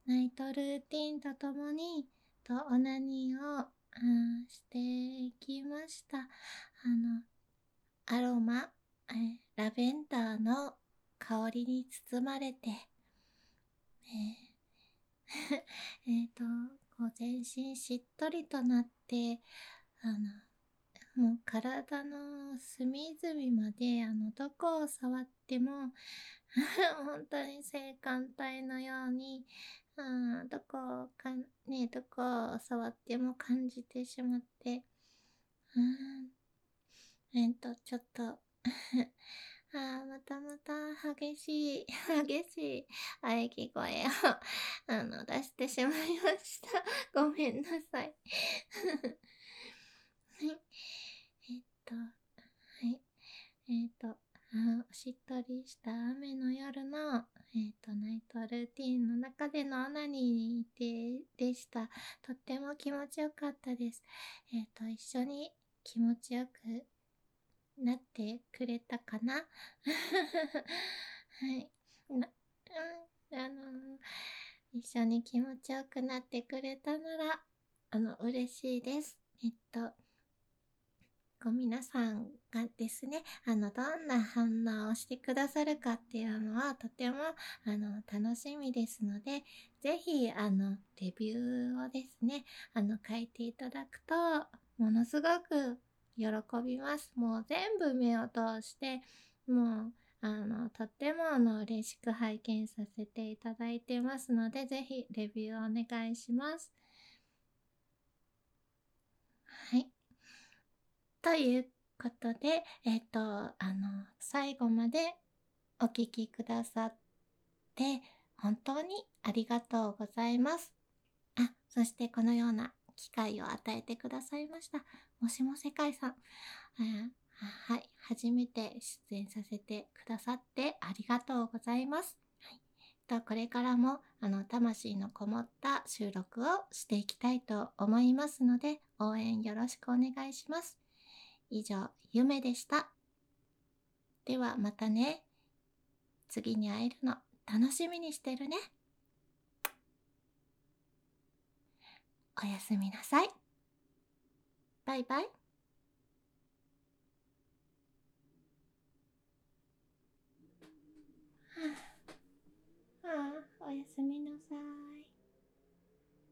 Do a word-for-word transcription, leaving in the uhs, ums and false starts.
ナイトルーティンとともに、とオナニーを、あしていきました。あの、アロマ、えラベンダーの香りに包まれて、えーえっと、こう全身しっとりとなって、あの、もう体の隅々まで、あの、どこを触っても、本当に性感帯のように、うん、どこをかん、ね、どこを触っても感じてしまって、うん、えっと、ちょっとああ、またまた激しい、激しい喘ぎ声をあの、出してしまいました。ごめんなさい。はい。えっと、はい。えっと、あしっとりした雨の夜の、えっと、ナイトルーティンの中でのオナニーで、でした。とっても気持ちよかったです。えっと、一緒に気持ちよくなってくれたかな。はい。な、うん、あの一緒に気持ちよくなってくれたなら、あの、嬉しいです。えっと、こう皆さんがですね、あの、どんな反応をしてくださるかっていうのはとても、あの、楽しみですので、ぜひ、あの、レビューをですね、あの、書いていただくと、ものすごく喜びます。もう全部目を通して、もう、あの、とってもあの、嬉しく拝見させていただいてますので、ぜひ、レビューをお願いします。はい。ということで、えっと、あの、最後までお聞きくださって、本当にありがとうございます。あ、そしてこのような機会を与えてくださいました。もしも世界さん、えはい、初めて出演させてくださってありがとうございます。はい、とこれからもあの魂のこもった収録をしていきたいと思いますので、応援よろしくお願いします。以上、ゆめでした。ではまたね。次に会えるの楽しみにしてるね。おやすみなさい。バイバイ。はあ、はあ、おやすみなさい。